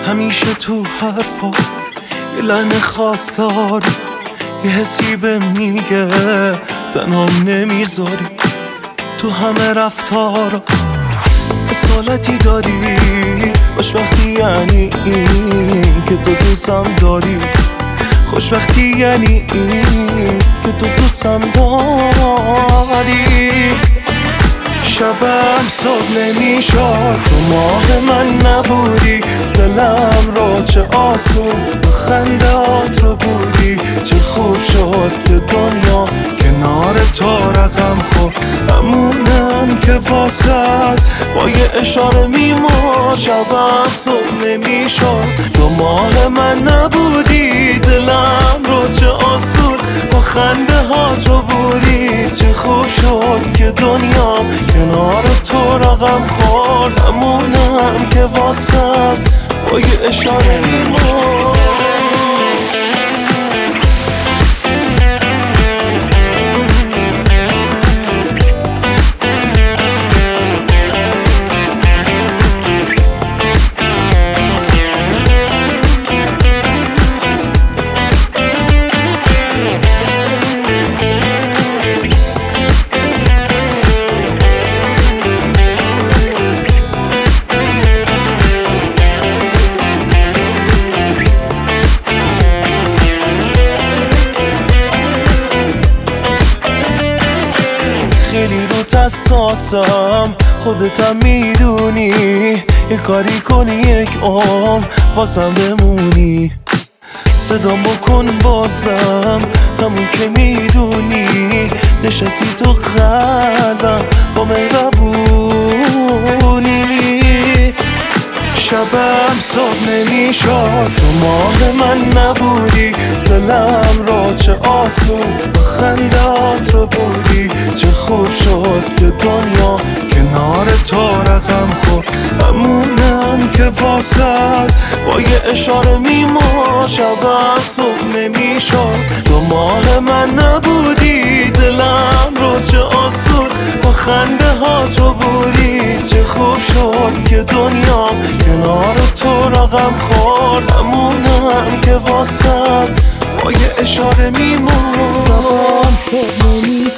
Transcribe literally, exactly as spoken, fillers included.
همیشه تو حرفا یه لحن خاص داری، یه حسی به میگه تنها نمیذاری. تو همه رفتارا اصالتی داری، خوشبختی یعنی این که تو دوستم داری. خوشبختی یعنی این که تو دوستم داری. شبم صبح نمیشد تو ماه من نبودی، دلم رو چه آسون خندهات رو بودی. چه خوب شد که دنیا کنار تو رقم خورد، همونم که واسد با یه اشاره میمرد. شبم صبح نمیشد تو ماه من نبودی، دلم رو چه آسون با خنده هات رو بودی. چه خوب شد که دنیا کنار تو رقم خورد، همونم که واسد با یه اشاره میمرد. خیلی رو حساسم، خودتم میدونی. یه کاری کنی یک عمر واسم بمونی. صدام بکن بازم همون که میدونی. نشستی تو قلبم با مهربونی. شبم صبح نمیشد تو ماه من نبودی، دلم رو چه آسون خندهات رو بودی. چه خوب شد که دنیا کنار تو رقم خورد، همونم که واسد با یه اشاره میمرد. شبم صبح نمیشد تو ماه من نبودی، دلم رو چه آسون با خنده هات رو بودی. چه خوب شد که دنیا کنار تو رقم خورد، همونم که واسد با یه اشاره میمرد.